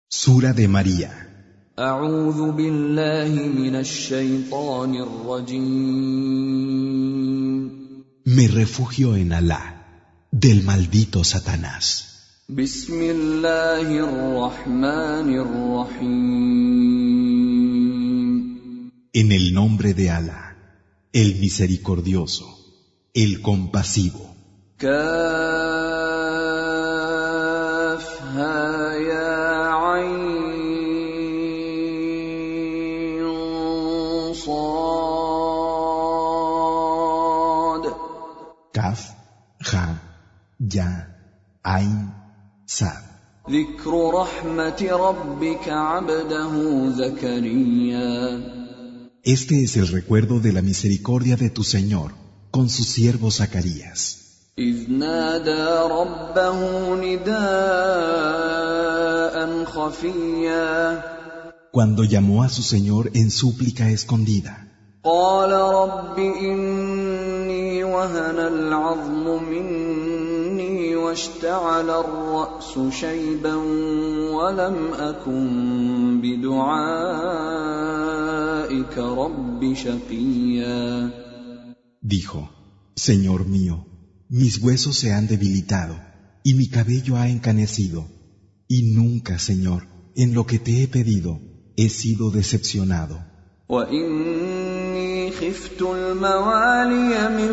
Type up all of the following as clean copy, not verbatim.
Sura de María. أعوذ بالله من الشيطان الرجيم. Me refugio en Alá, del maldito Satanás. بسم الله الرحمن الرحيم. En el nombre de Alá, el misericordioso, el compasivo. كافها يا عين صاد. Kaf, Ja, Ya, Ain, Sad. ذكر رحمة ربك عبده زكريا. Este es el recuerdo de la misericordia de tu Señor con su siervo Zacarías. إذ نادى ربه نداء خفيا. Cuando llamó a su Señor en súplica escondida. قال رب إني وهن العظم مني واشتعل الرأس شيبا ولم أكن بدعائك رب شقيا. Dijo, Señor mío, mis huesos se han debilitado y mi cabello ha encanecido, y nunca, Señor, en lo que te he pedido, he sido decepcionado. وإني خفت الموالي من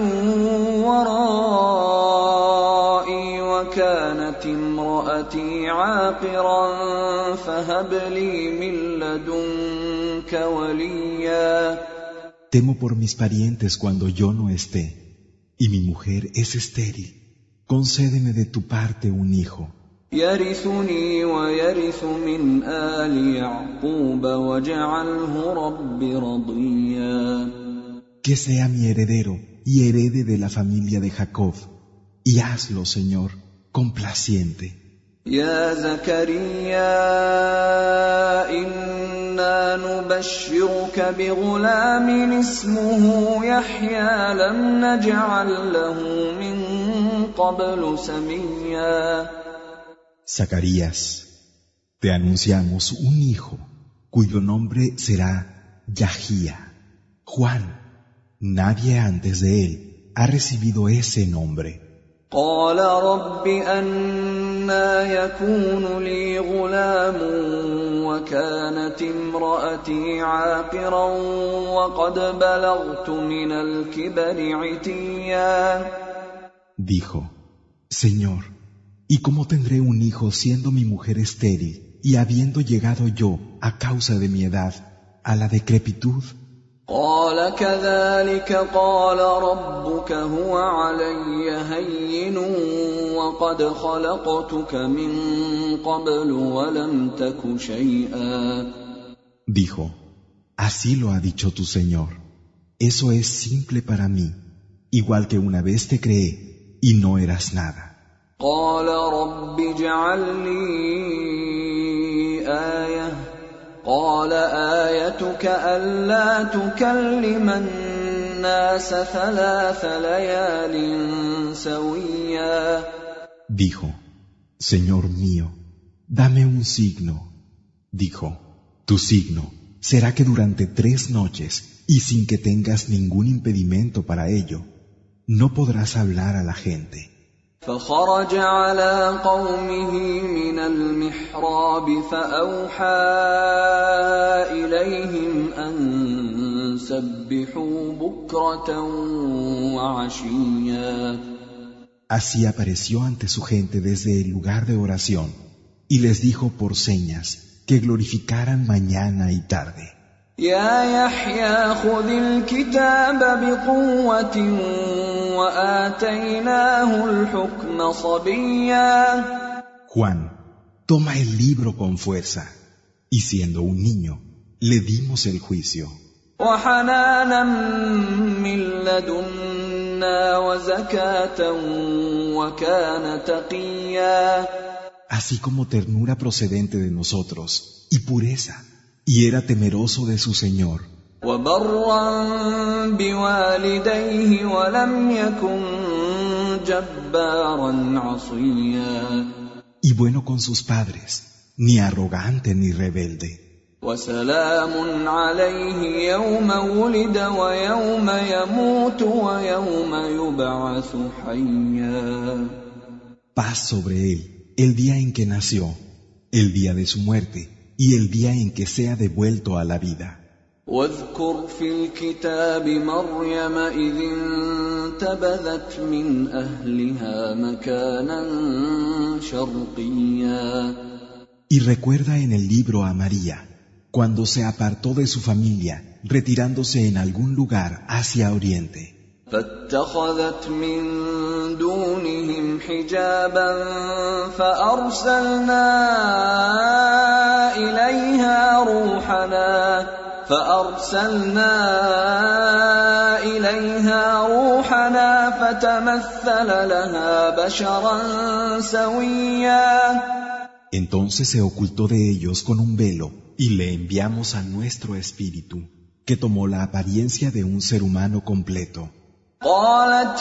ورائي وكانت امرأتي عاقرا فهب لي من لدنك وليا. Temo por mis parientes cuando yo no esté, y mi mujer es estéril. Concédeme de tu parte un hijo, يرثني ويرث من آل يعقوب واجعله رب رضيا. que sea mi heredero y herede de la familia de Jacob, y hazlo, Señor, complaciente. يا زكريا إنا نبشرك بغلام اسمه يحيى لم نجعل له من قبل سميا. Zacarías, te anunciamos un hijo, cuyo nombre será Yahía. Juan, nadie antes de él ha recibido ese nombre. قال رب أنى يكون لي غلام وكانت امرأتي عاقرا وقد بلغت من الكبر عتيا. Dijo, Señor, ¿y cómo tendré un hijo siendo mi mujer estéril y habiendo llegado yo, a causa de mi edad, a la decrepitud? قال كذلك قال ربك هو علي هين وقد خلقتك من قبل ولم تك شيئا. Dijo, así lo ha dicho tu Señor. Eso es simple para mí, igual que una vez te creé y no eras nada. قال رب اجعل لي آية. قال آيتك ألا تكلم الناس 3 ليال سويا. Dijo, Señor mío, dame un signo. Dijo, tu signo será que durante 3 noches, y sin que tengas ningún impedimento para ello, no podrás hablar a la gente. فخرج على قومه من المحراب فأوحى إليهم أن سبحوا بكرة وعشيا. Así apareció ante su gente desde el lugar de oración, y les dijo por señas que glorificaran mañana y tarde. يا يحيى خذ الكتاب بقوة وآتيناه الحكم صبيا. Juan, toma el libro con fuerza, y siendo un niño, le dimos el juicio. وحنانا من لدنا وزكاة وكان تقيا. Así como ternura procedente de nosotros, y pureza, y era temeroso de su Señor. وبرا بوالديه ولم يكن جبارا عصيا. Y bueno con sus padres, ni arrogante ni rebelde. وسلام عليه يوم ولد ويوم يموت ويوم يبعث حيا. Paz sobre él el día en que nació, el día de su muerte y el día en que sea devuelto a la vida. واذكر في الكتاب مريم إذ انتبذت من أهلها مكانا شرقيا. Y recuerda en el libro a María, cuando se apartó de su familia, retirándose en algún lugar hacia oriente. فاتخذت من دونهم حجابا فأرسلنا إليها روحنا فتمثل لها بشرا سويا. Entonces se ocultó de ellos con un velo y le enviamos a nuestro espíritu, que tomó la apariencia de un ser humano completo. قالت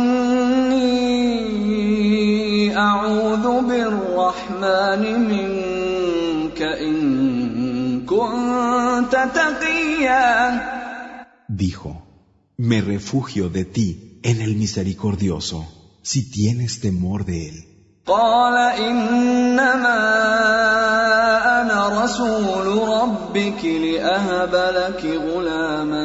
إني أعوذ بالرحمن منك إن كنت تقيا. Dijo, me refugio de ti en el misericordioso, si tienes temor de él. قال إنما أنا رسول ربك لأهب لك غلاما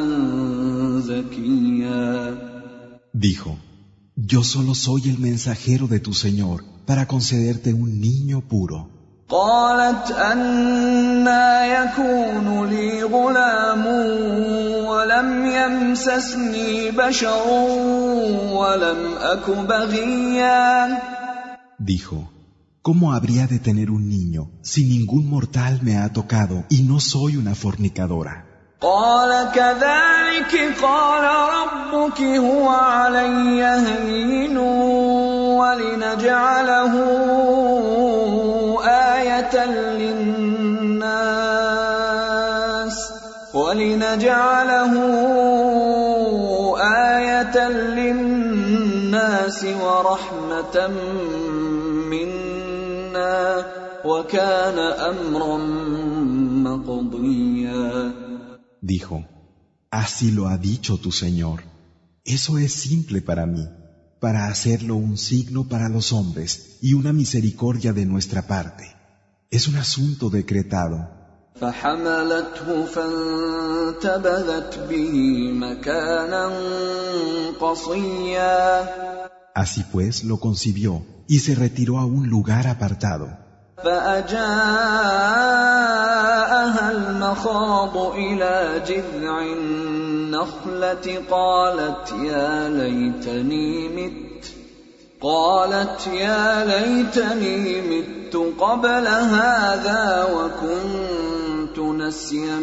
زكيا. Dijo, yo solo soy el mensajero de tu Señor para concederte un niño puro. قالت أنى يكون لي غلام ولم يمسسني بشر ولم أك بغيا. Dijo, ¿cómo habría de tener un niño si ningún mortal me ha tocado y no soy una fornicadora? قال كذلك قال ربك هو علي هين ولنجعله آية للناس ورحمة منا وكان أمرا مقضيا. Dijo, así lo ha dicho tu Señor. Eso es simple para mí, para hacerlo un signo para los hombres y una misericordia de nuestra parte. Es un asunto decretado. فحملته فانتبذت به مكانا قصيا. Así pues lo concibió y se retiró a un lugar apartado. فأجاءها المخاض إلى جذع النخلة قالت يا ليتني مت قبل هذا وكنت نسيا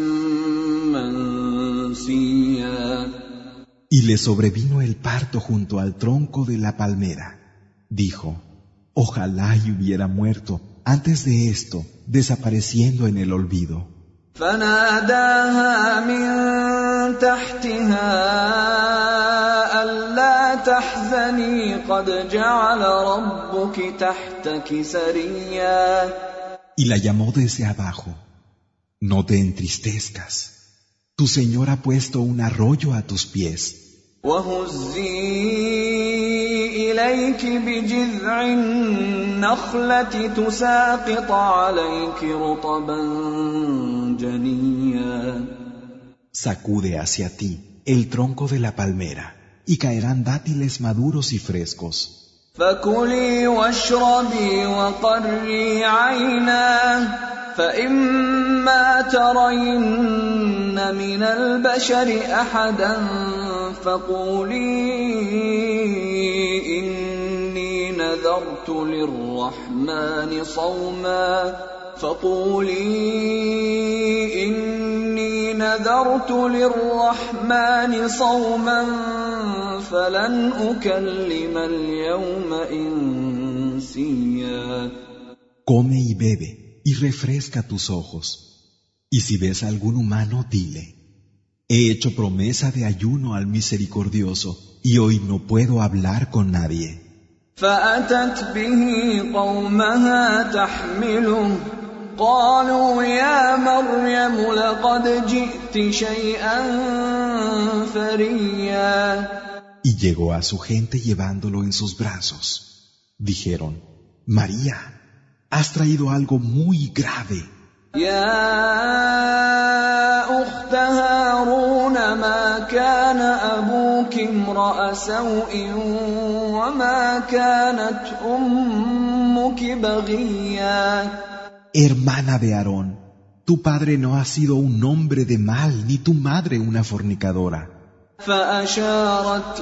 منسيا. Y le sobrevino el parto junto al tronco de la palmera. Dijo, ojalá y hubiera muerto antes de esto, desapareciendo en el olvido. فناداها من تحتها ألا تحزني قد جعل ربك تحتك سريا. Y la llamó desde abajo. No te entristezcas. Tu Señor ha puesto un arroyo a tus pies. وهزي إليك بجذع النخلة تساقط عليك رطبا جنيا. Sacude hacia ti el tronco de la palmera y caerán dátiles maduros y frescos. فكلي واشربي وقري عينا فإما ترين من البشر أحدا فقولي إني نذرت للرحمن صوما فلن أكلم اليوم إنسيا. Come y bebe y refresca tus ojos. Y si ves a algún humano, dile, he hecho promesa de ayuno al misericordioso y hoy no puedo hablar con nadie. فأتت به قومها تحمله قالوا يا مريم لقد جئت شيئا فريا. Y llegó a su gente llevándolo en sus brazos. Dijeron: María, has traído algo muy grave. يا أخت هارون ما كان أبوك امرأ سوء وما كانت أمك بغيا. Hermana de Aarón, tu padre no ha sido un hombre de mal, ni tu madre una fornicadora. فأشارت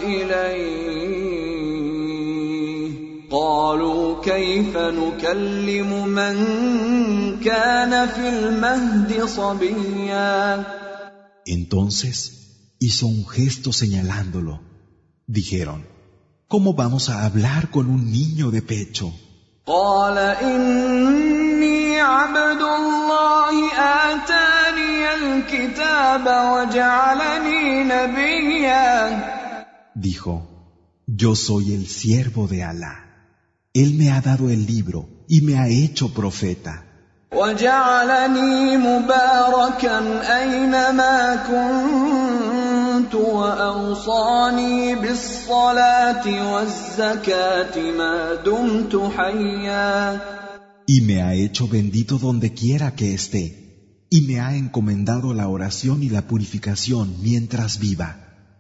إليه قالوا كيف نكلم من كان في المهد صبيا. Entonces hizo un gesto señalándolo. Dijeron: ¿Cómo vamos a hablar con un niño de pecho? قال إني عبد الله آتاني الكتاب وجعلني نبيا. Dijo: Yo soy el siervo de Alá. Él me ha dado el libro y me ha hecho profeta. وجعلني مباركا أينما كنت وأوصاني بالصلاة والزكاة ما دمت حيا. Y me ha hecho bendito donde quiera que esté, y me ha encomendado la oración y la purificación mientras viva.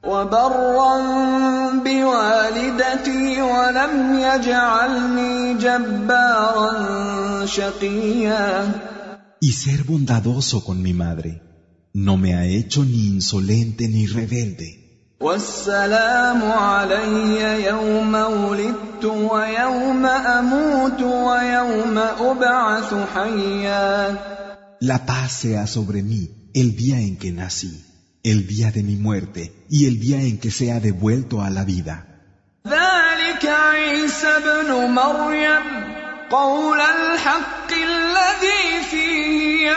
وبرا بوالدتي ولم يجعلني جبارا شقيا. Y ser bondadoso con mi madre. No me ha hecho ni insolente ni rebelde. والسلام علي يوم ولدت ويوم أموت ويوم أبعث حيا. La paz sea sobre mí el día en que nací, el día de mi muerte y el día en que sea devuelto a la vida. ذلك عيسى ابن مريم قول الحق الذي فيه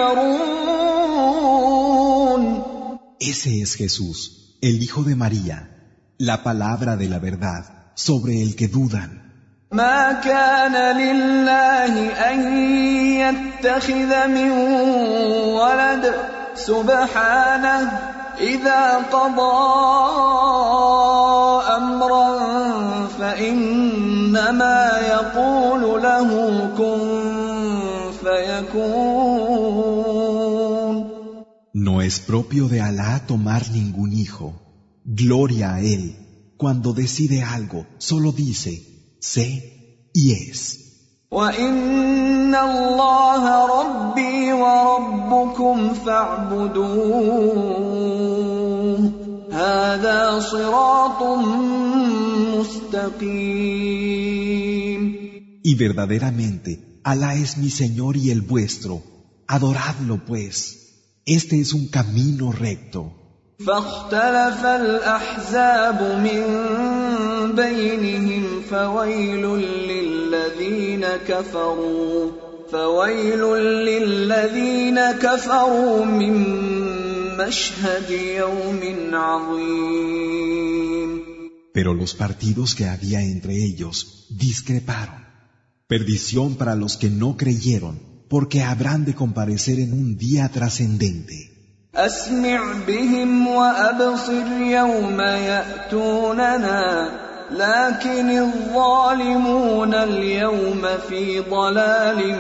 يمترون. Ese es Jesús, el Hijo de María, la palabra de la verdad sobre el que dudan. ما كان لله أن يتخذ من ولد سبحانه إذا قضى أمرا فإنما يقول له كن فيكون. No es propio de Alá tomar ningún hijo. Gloria a Él. Cuando decide algo, solo dice: sé y es. وَإِنَّ اللَّهَ رَبِّي وَرَبُّكُمْ فَاعْبُدُوهُ هَذَا صِرَاطٌ مُسْتَقِيمٌ. Y verdaderamente, Alá es mi Señor y el vuestro. Adoradlo pues. Este es un camino recto. فاختلف الأحزاب من بينهم فويل للذين كفروا من مشهد يوم عظيم. Pero los partidos que había entre ellos discreparon. Perdición para los que no creyeron, porque habrán de comparecer en un día trascendente. أسمع بهم وأبصر يوم يأتوننا لكن الظالمون اليوم في ضلال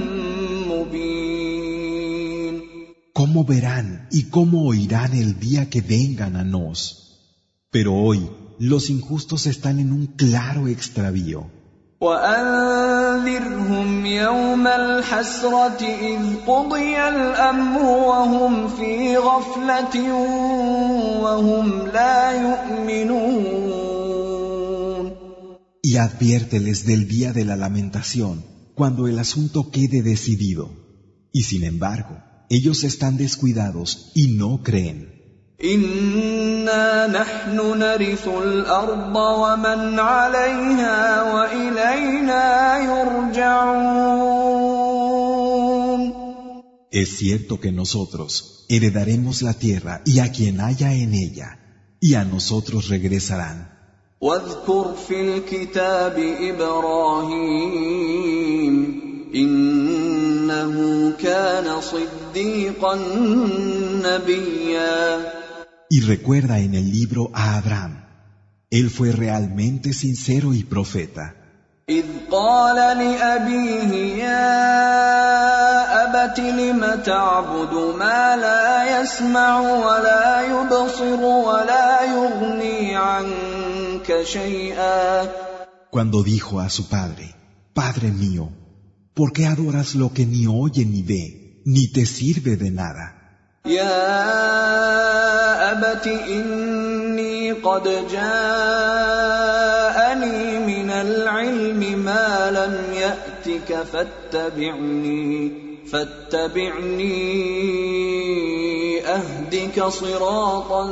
مبين. ¿Cómo verán y cómo oirán el día que vengan a nos? Pero hoy los injustos están en un claro extravío. وأنذرهم يوم الحسرة إذ قضي الأمر وهم في غفلة وهم لا يؤمنون. Y adviérteles del día de la lamentación, cuando el asunto quede decidido. Y sin embargo, ellos están descuidados y no creen. إنا نحن نرث الأرض ومن عليها وإلينا يرجعون. Es cierto que nosotros heredaremos la tierra y a quien haya en ella, y a nosotros regresarán. واذكر في الكتاب إبراهيم إنه إنه كان صديقا نبيا. Y recuerda en el libro a Abraham. Él fue realmente sincero y profeta. إذ قال لأبيه يا أبت لم تعبد ما لا يسمع ولا يبصر ولا يغني عنك شيئا. Cuando dijo a su padre, Padre mío, ¿por qué adoras lo que ni oye ni ve, ni te sirve de nada? يا أبت إني قد جاءني من العلم ما لم يأتك فاتبعني أهدك صراطا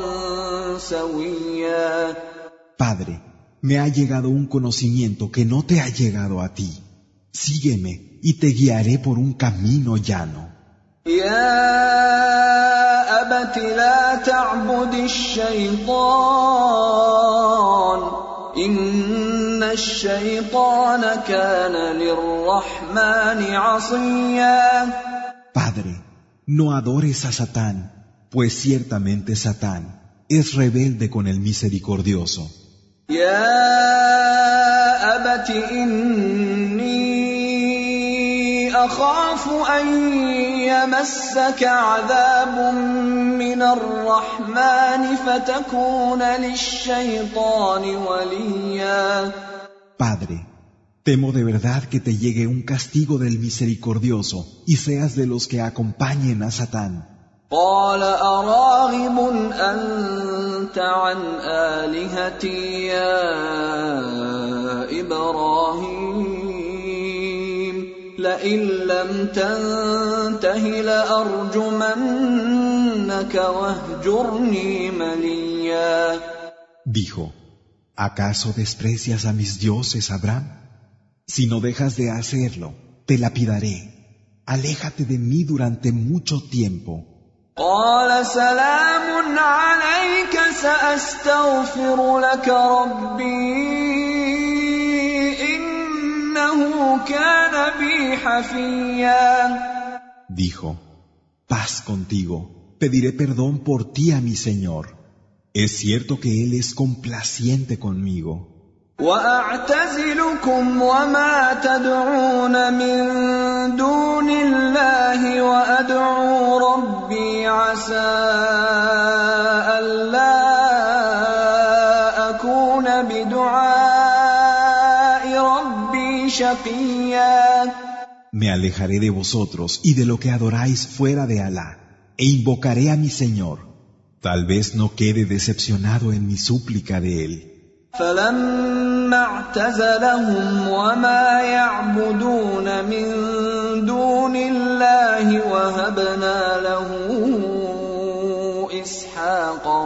سويا. Padre, me ha llegado un conocimiento que no te ha llegado a ti. Sígueme y te guiaré por un camino llano. يا أبت لا تعبد الشيطان إن الشيطان كان للرحمن عصيا. Padre, no adores a Satán, pues ciertamente Satán es rebelde con el misericordioso. يا أبت إني أخاف أن يمسك عذاب من الرحمن فتكون للشيطان وليا. Padre, temo de verdad que te llegue un castigo del misericordioso y seas de los que acompañen a Satán. قال أراغب أنت عن آلهتي يا إبراهيم لئن لم تنته لأرجمنك واهجرني مليا. Dijo, ¿acaso desprecias a mis dioses, Abraham? Si no dejas de hacerlo, te lapidaré. Aléjate de mí durante mucho tiempo. قال سلام عليك سأستغفر لك ربي إنه كان بي حفيا. Dijo, paz contigo, pediré perdón por ti a mi Señor. Es cierto que Él es complaciente conmigo. وأعتزلكم وما تدعون من دون الله وأدعو ربي عسى ألا أكون بدعاء ربي شقيا. Me alejaré de vosotros y de lo que adoráis fuera de Alá, e invocaré a mi Señor. Tal vez no quede decepcionado en mi súplica de Él. فلما اعتزلهم وما يعبدون من دون الله وهبنا له إسحاق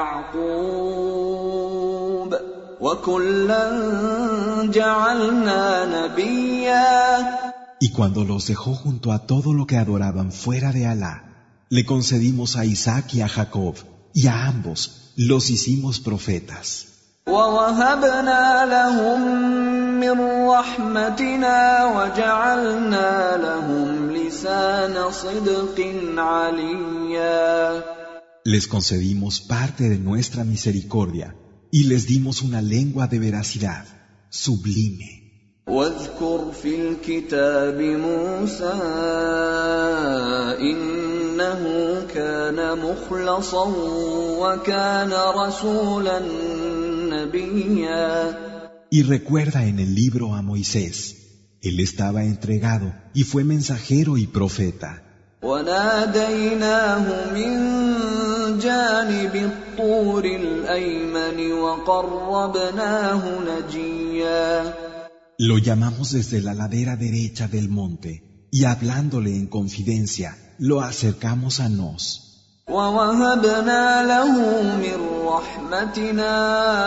ويعقوب وكلا جعلنا نبيا. Y cuando los dejó junto a todo lo que adoraban fuera de Alá, le concedimos a Isaac y a Jacob, y a ambos los hicimos profetas. ووهبنا لهم من رحمتنا وجعلنا لهم لسان صدق عليا. Les concedimos parte de nuestra misericordia y les dimos una lengua de veracidad, sublime. واذكر في الكتاب موسى إنه كان مخلصا وكان رسولا نبيا. Y recuerda en el libro a Moisés, él estaba entregado y fue mensajero y profeta. وناديناه من جانب الطور الأيمن وقربناه نجيا. Lo llamamos desde la ladera derecha del monte y hablándole en confidencia, lo acercamos a nos. ووهبنا له من رحمتنا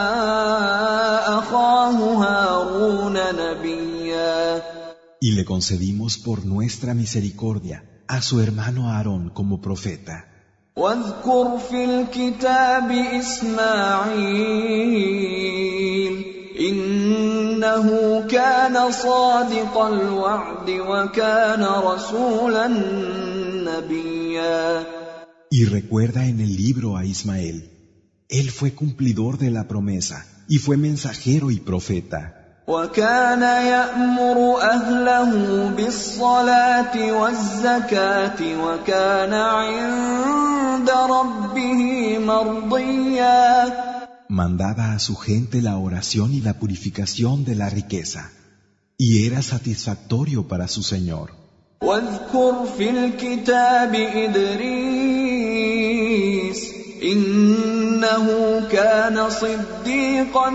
أخاه هارون نبيا. Y le concedimos por nuestra misericordia a su hermano Aarón como profeta. واذكر في الكتاب إسماعيل إنه كان صادق الوعد وكان رسولا نبيا. Y recuerda en el libro a Ismael. Él fue cumplidor de la promesa y fue mensajero y profeta. وكان يأمر أهله بالصلاة والزكاة وكان عند ربه مرضيا. Mandaba a su gente la oración y la purificación de la riqueza, y era satisfactorio para su Señor. واذكر في الكتاب إدريس إنه كان صديقا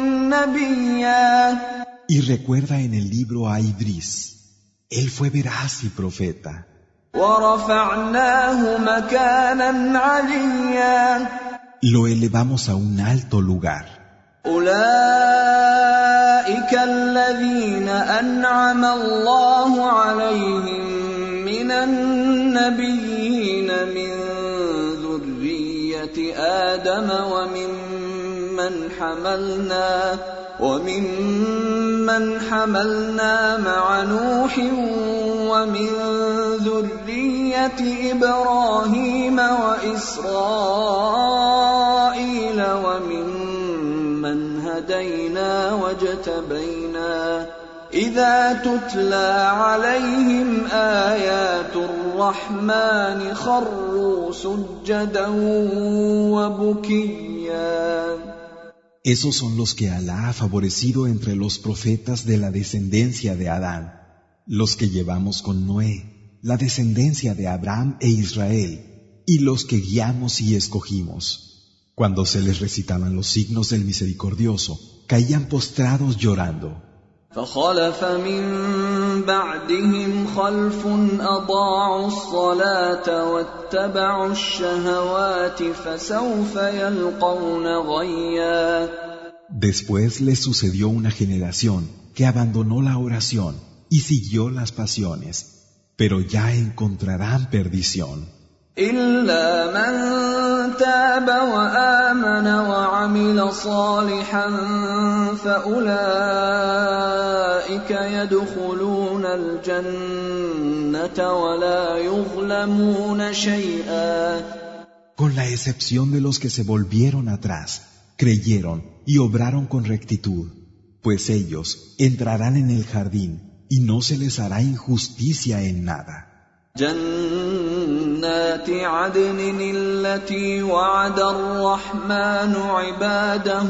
نبيا. Y recuerda en el libro a Idris. Él fue veraz y profeta. ورفعناه مكانا عليا. Lo elevamos a un alto lugar. أولئك الذين أنعم الله عليهم من النبيين من ذرية آدم وممن حملنا مع نوح ومن ذرية إبراهيم وإسرائيل وممن هدينا واجتبينا إذا تتلى عليهم آيات الرحمن خروا سجدا وبكيا. Esos son los que Alá ha favorecido entre los profetas de la descendencia de Adán, los que llevamos con Noé, la descendencia de Abraham e Israel, y los que guiamos y escogimos. Cuando se les recitaban los signos del Misericordioso, caían postrados llorando. فخلف من بعدهم خلف أضاعوا الصلاة واتبعوا الشهوات فسوف يلقون غيا. Después les sucedió una generación que abandonó la oración y siguió las pasiones, pero ya encontrarán perdición. إلا من تاب وآمن وعمل صالحا فأولئك يدخلون الجنة ولا يظلمون شيئا. Con la excepción de los que se volvieron atrás, creyeron y obraron con rectitud, pues ellos entrarán en el jardín y no se les hará injusticia en nada. جنات عدن التي وعد الرحمن عباده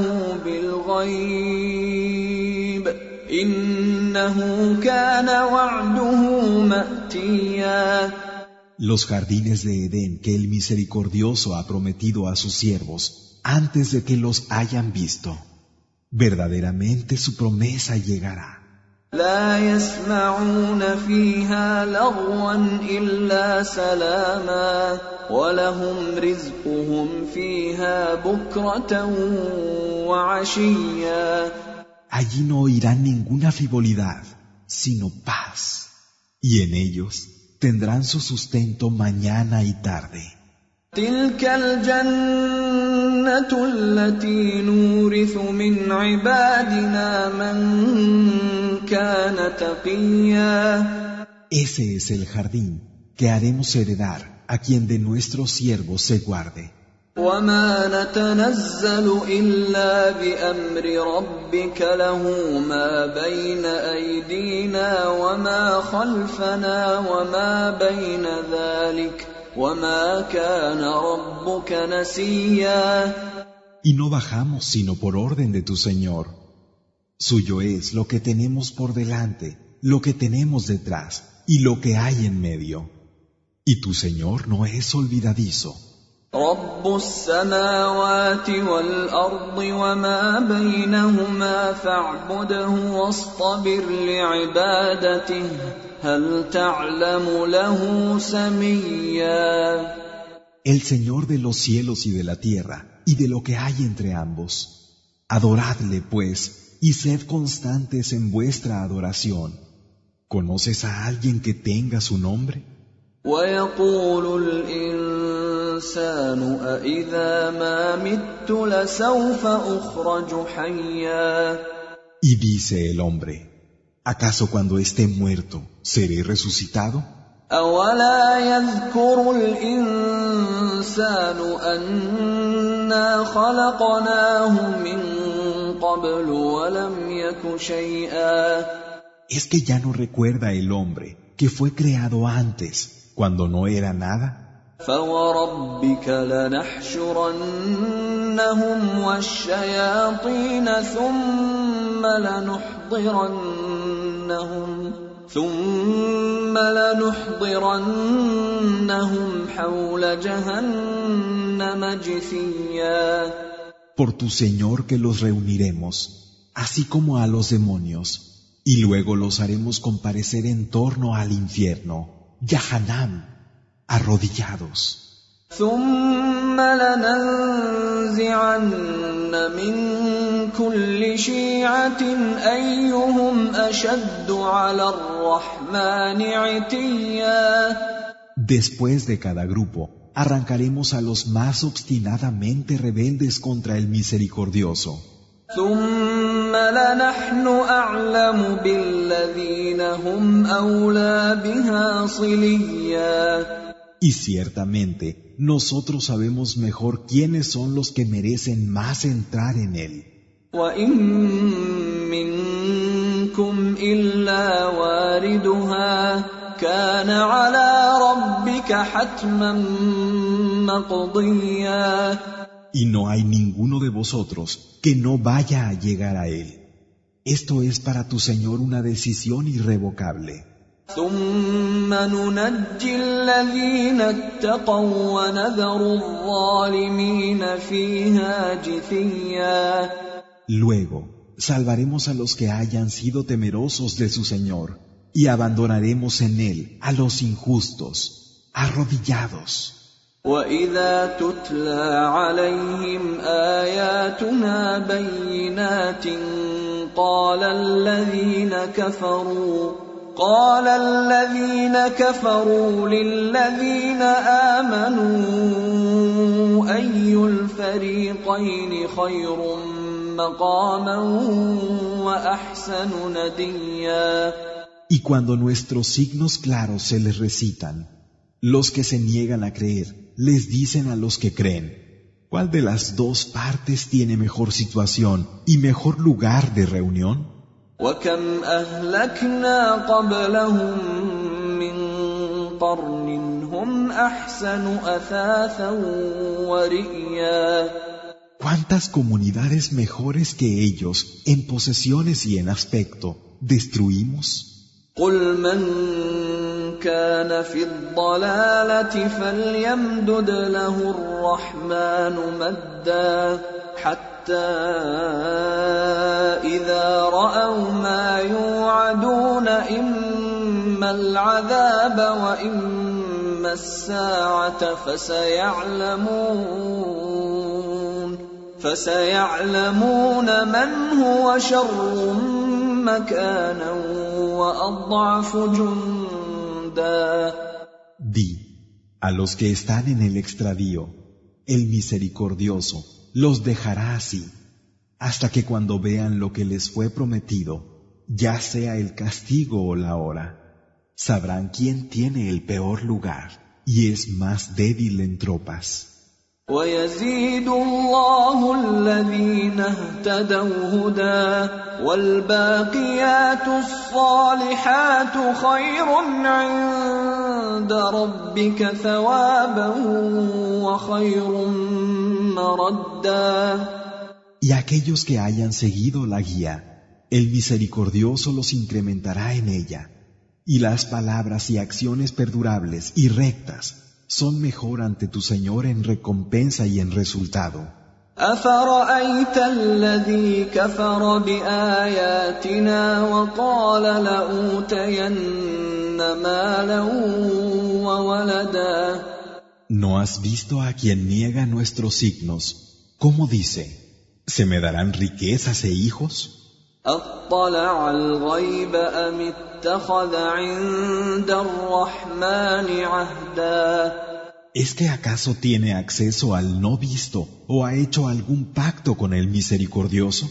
بالغيب إنه كان وعده مأتيا. Los jardines de Edén que el Misericordioso ha prometido a sus siervos antes de que los hayan visto. Verdaderamente su promesa llegará. لا يسمعون فيها لغوا إلا سلاما ولهم رزقهم فيها بكرة وعشيا. Allí no oirán ninguna frivolidad, sino paz, y en ellos tendrán su sustento mañana y tarde. تلك الجنة التي نورث من عبادنا من كان تقيا. Ese es el jardín que haremos heredar a quien de nuestros siervos se guarde. وما نتنزل إلا بأمر ربك له ما بين أيدينا وما خلفنا وما بين ذلك وما كان ربك نسيا. Y no bajamos sino por orden de tu Señor. Suyo es lo que tenemos por delante, lo que tenemos detrás y lo que hay en medio. Y tu Señor no es olvidadizo. رب السماوات والأرض وما بينهما فاعبده واصطبر لعبادته هل تعلم له سميا. El Señor de los cielos y de la tierra y de lo que hay entre ambos. Adoradle, pues, y sed constantes en vuestra adoración. ¿Conoces a alguien que tenga su nombre? ويقول الإنسان أإذا ما مت لسوف أخرج حيا. Y dice el hombre, ¿acaso cuando esté muerto seré resucitado? أَوَلَا يَذْكُرُ الْإِنسَانُ أَنَّا خَلَقْنَاهُ مِن قَبْلُ وَلَمْ يَكُ شَيْئًا. ¿Es que ya no recuerda el hombre que fue creado antes, cuando no era nada? فَوَرَبِّكَ لَنَحْشُرَنَّهُمْ وَالشَّيَاطِينَ ثُمَّ لَنُحْضِرَنَّهُمْ حَوْلَ جَهَنَّمَ جِثِيًّا. Por tu Señor que los reuniremos, así como a los demonios, y luego los haremos comparecer en torno al infierno, Yahanam, arrodillados. ثُمَّ لَنَنزِعَنَّ مِن كُلِّ شِيعَةٍ أَيُّهُمْ أَشَدُّ عَلَى الرَّحْمَنِ عِتِيًّا. Después de cada grupo, arrancaremos a los más obstinadamente rebeldes contra el Misericordioso. ثُمَّ لَنَحْنُ أَعْلَمُ بِالَّذِينَ هُمْ أَوْلَىٰ بِهَا صِلِيًّا. Y ciertamente, nosotros sabemos mejor quiénes son los que merecen más entrar en él. وَإِن مِّنكُمْ إِلَّا وَارِدُهَا كَانَ عَلَىٰ رَبِّكَ حَتْمًا مَّقْضِيًّا. Y no hay ninguno de vosotros que no vaya a llegar a él. Esto es para tu Señor una decisión irrevocable. ثُمَّ نُنَجِّي الَّذِينَ اتَّقَوا وَنَذَرُ الظَّالِمِينَ فِيهَا جِثِيًّا. Luego, salvaremos a los que hayan sido temerosos de su Señor y abandonaremos en él a los injustos, arrodillados. وَإِذَا تُتْلَىٰ عَلَيْهِمْ آيَاتُنَا بَيِّنَاتٍ قَالَ الَّذِينَ كَفَرُوا لِلَّذِينَ آمَنُوا أَيُّ الْفَرِيقَيْنِ خَيْرٌ مَّقَامًا وَأَحْسَنُ نَدِيًّا. Y cuando nuestros signos claros se les recitan, los que se niegan a creer les dicen a los que creen, ¿cuál de las dos partes tiene mejor situación y mejor lugar de reunión? وَكَمْ أَهْلَكْنَا قَبْلَهُم مِّن قَرْنٍ هُمْ أَحْسَنُ أَثَاثًا وَرِئْيًا. ¿Cuántas comunidades mejores que ellos en posesiones y en aspecto destruimos? قُلْ مَن كَانَ فِي الضَّلَالَةِ فَلْيَمْدُدْ لَهُ الرَّحْمَٰنُ مَدًّا حَتَّىٰ إِذَا رَأَوْا مَا يُوعَدُونَ إِمَّا الْعَذَابَ وَإِمَّا السَّاعَةَ فَسَيَعْلَمُونَ مَنْ هُوَ شَرٌّ مَّكَانًا وَأَضْعَفُ جُندًا. Di, a los que están en el extravío, el Misericordioso los dejará así, hasta que cuando vean lo que les fue prometido, ya sea el castigo o la hora, sabrán quién tiene el peor lugar y es más débil en tropas. وَيَزِيدُ اللَّهُ الَّذِينَ اهْتَدَوْا هُدًى وَالْبَاقِيَاتُ الصَّالِحَاتُ خَيْرٌ عِندَ رَبِّكَ ثَوَابًا وَخَيْرٌ مَّرَدًّا. Y aquellos que hayan seguido la guía, el Misericordioso los incrementará en ella, y las palabras y acciones perdurables y rectas son mejor ante tu Señor en recompensa y en resultado. أَفَرَأَيْتَ الَّذِي كَفَرَ بِآيَاتِنَا وَقَالَ لَأُوتَيَنَّ مَالًا وَوَلَدًا. ¿No has visto a quien niega nuestros signos? ¿Cómo dice? ¿Se me darán riquezas e hijos? أَطَّلَعَ الْغَيْبَ أَمِ اتَّخَذَ عِندَ الرَّحْمَٰنِ عَهْدًا. ¿Es que acaso tiene acceso al no visto o ha hecho algún pacto con el Misericordioso?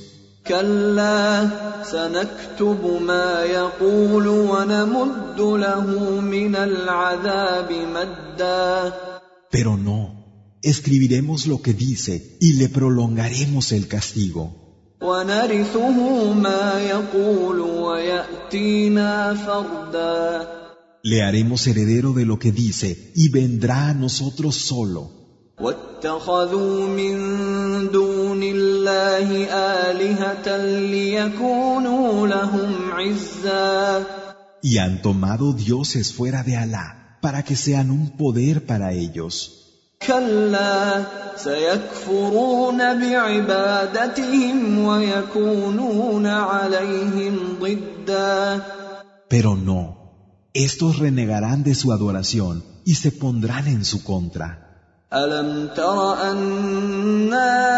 كلا سنكتب ما يقول ونمد له من العذاب مدا. Pero no, escribiremos lo que dice y le prolongaremos el castigo. ونرثه ما يقول ويأتينا فردا. Le haremos heredero de lo que dice y vendrá a nosotros solo. واتخذوا من دون الله آلهة ليكونوا لهم عزا. Y han tomado dioses fuera de Alá para que sean un poder para ellos. كلا سيكفرون بعبادتهم ويكونون عليهم ضدا. Pero no, estos renegarán de su adoración y se pondrán en su contra. ألم تر أنا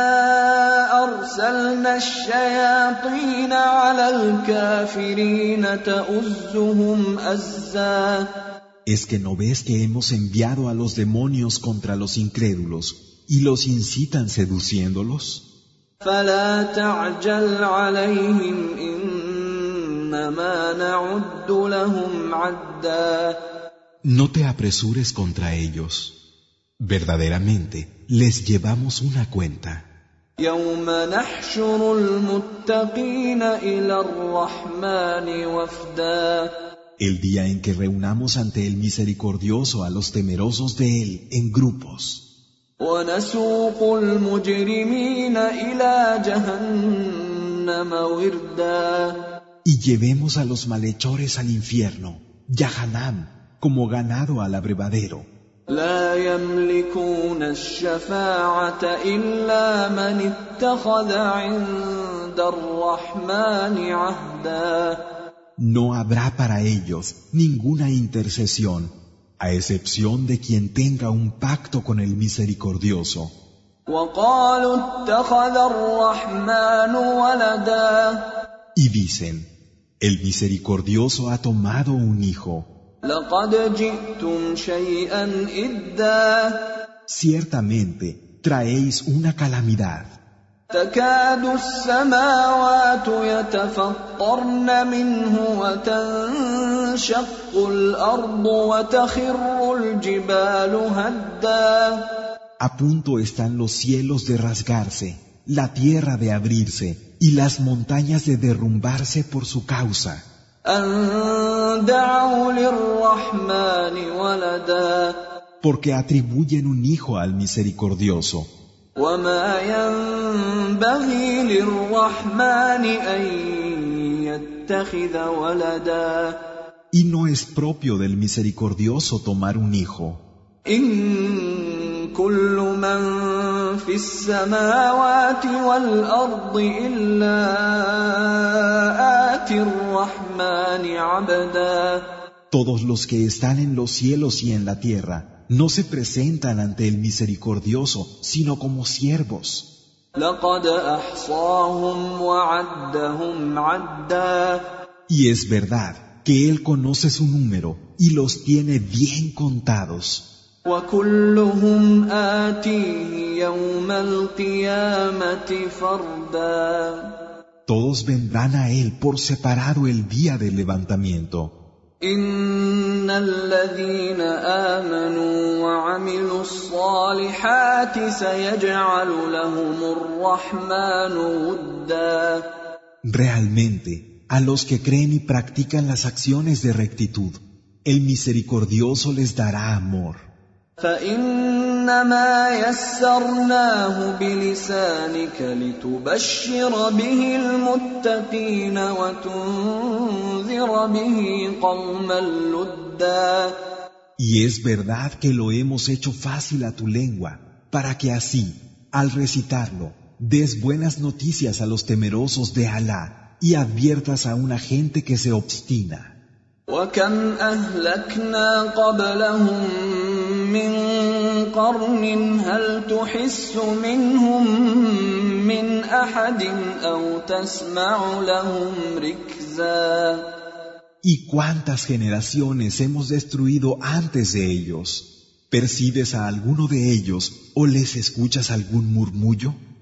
أرسلنا الشياطين على الكافرين تؤزهم أزا. ¿Es que no ves que hemos enviado a los demonios contra los incrédulos y los incitan seduciéndolos? فلا تعجل عليهم إنما نعد لهم عدا. No te apresures contra ellos. Verdaderamente, les llevamos una cuenta. يوم نحشر المتقين إلى الرحمن وفدا. El día en que reunamos ante el misericordioso a los temerosos de él en grupos. ونسوق المجرمين إلى جهنم وردا. Y llevemos a los malhechores al infierno, Yahanam, como ganado al abrevadero. لا يملكون الشفاعة إلا من اتخذ عند الرحمن عهدا. No habrá para ellos ninguna intercesión, a excepción de quien tenga un pacto con el misericordioso. وقالوا اتخذ الرحمن ولدا. Y dicen, el misericordioso ha tomado un hijo. لقد جئتم شيئا إدا. Ciertamente traéis una calamidad. تكاد السماوات يتفطرن منه وتنشق الأرض وتخر الجبال هدا. A punto están los cielos de rasgarse, la tierra de abrirse y las montañas de derrumbarse por su causa. أن دعوا للرحمن ولدا. Porque atribuyen un hijo al misericordioso. وما ينبغي للرحمن أن يتخذ ولدا. Y no es propio del misericordioso tomar un hijo. إن كل من في السماوات والأرض إلا آتي الرحمن عبدا. Todos los que están en los cielos y en la tierra no se presentan ante el misericordioso, sino como siervos. لقد أحصاهم وعدهم عدا. Y es verdad que Él conoce su número y los tiene bien contados. وكلهم آتيه يوم القيامة فردا. Todos vendrán a Él por separado el día del levantamiento. إن الذين آمنوا وعملوا الصالحات سيجعل لهم الرحمن ودا. Realmente, a los que creen y practican las acciones de rectitud, el misericordioso les dará amor. فإنما يسرناه بلسانك لتبشر به المتقين وتنذر به قوما لدا. Y es verdad que lo hemos hecho fácil a tu lengua, para que así, al recitarlo, des buenas noticias a los temerosos de Alá y adviertas a una gente que se obstina. وكم أهلكنا قبلهم من قرن هل تحس منهم من أحد أو تسمع لهم ركزا. ¿Y cuántas generaciones hemos destruido antes de ellos? ¿Percibes a alguno de ellos o les escuchas algún murmullo?